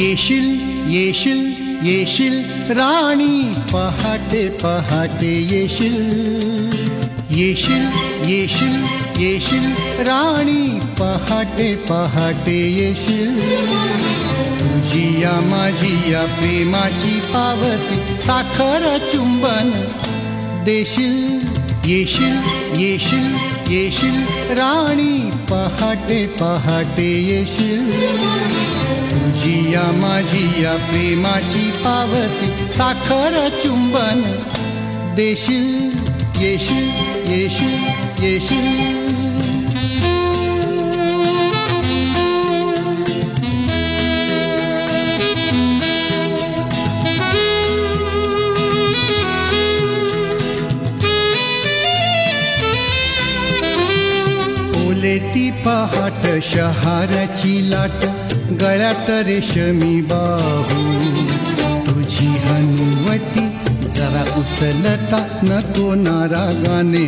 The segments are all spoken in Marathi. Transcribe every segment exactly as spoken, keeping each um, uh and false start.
येशील येशील येशील राणी पहाटे पहाटे येशील येशील येशील येशील राणी पहाटे पहाटे येशील तुझी या माझी या प्रेमाची पावती साखर चुंबन देशील येशील येशील येशील राणी पहाटे पहाटे येशील तुझी या माझी या प्रेमाची पावती साखर चुंबन देशील येशील येशील येशील ती पहाट शहाराची लाट गळ्यात रेशमी बाहू तुझी हनुवटी जरा उचलता नको नारागाने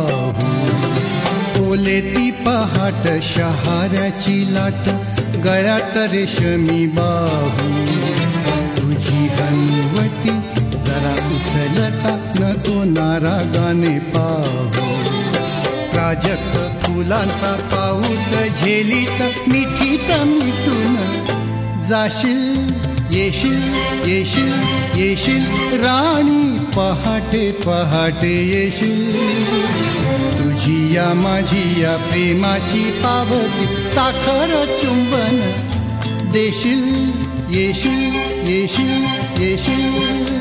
पाहू ओले ती पहाट शहाराची लाट गळ्यात रेशमी बाहू तुझी हनुवटी जरा उचलता नको नारागाने पाहू प्राजक्त फुलांचा पाऊस झेलीत मिठीत मिटून जाशील येशील येशील येशील राणी पहाटे पहाटे येशील तुझी या माझी या प्रेमाची पावती साखर चुंबन देशील येशील येशील येशील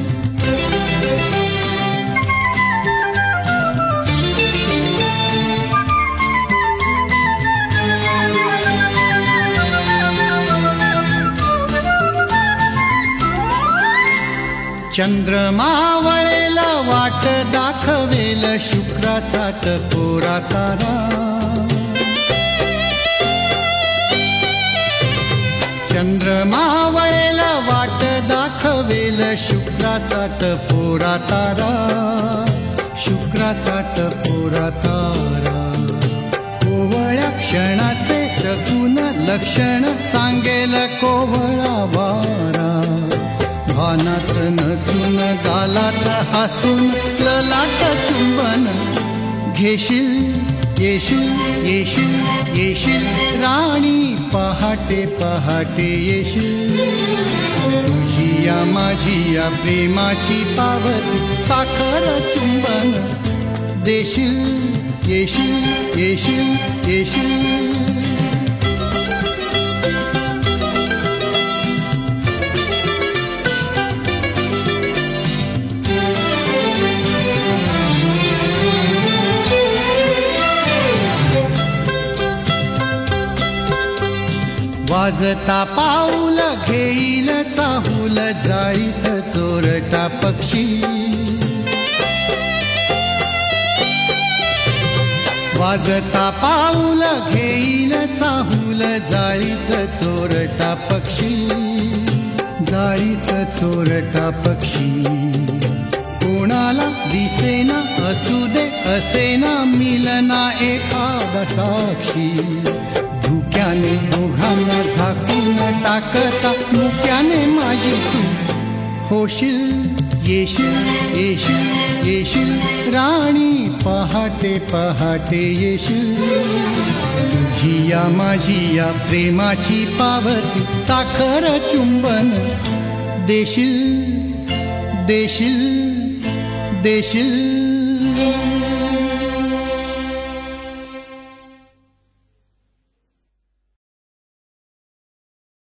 चंद्रमा वळेला वाट दाखवेल शुक्राचा टकोरा तारा चंद्रमा वळेला वाट दाखवेल शुक्राचा टपोरा तारा शुक्राचा टपोरा तारा कोवळ्या क्षणाचे सगुण लक्षण सांगेल कोवळा वारा भानात नसून गालात हसून ललाट चुंबन घेशील येशील येशील येशील राणी पहाटे पहाटे येशील तुझी या माझी या प्रेमाची पावती साखर चुंबन देशील येशील येशील येशील वाजता पाऊल घेईल चाहूल जाळीत चोरटा पक्षी वाजता पाऊल घेईल चाहूल जाळीत चोरटा पक्षी जाळीत चोरटा पक्षी कोणाला दिसेना असू दे असेना मिलना एखादा साक्षी धुक्याने दोघांना झाकून टाकता मुक्याने माझी तू होशील येशील येशील येशील राणी पहाटे पहाटे येशील तुझी या माझी या प्रेमाची पावती साखर चुंबन देशील देशील देशील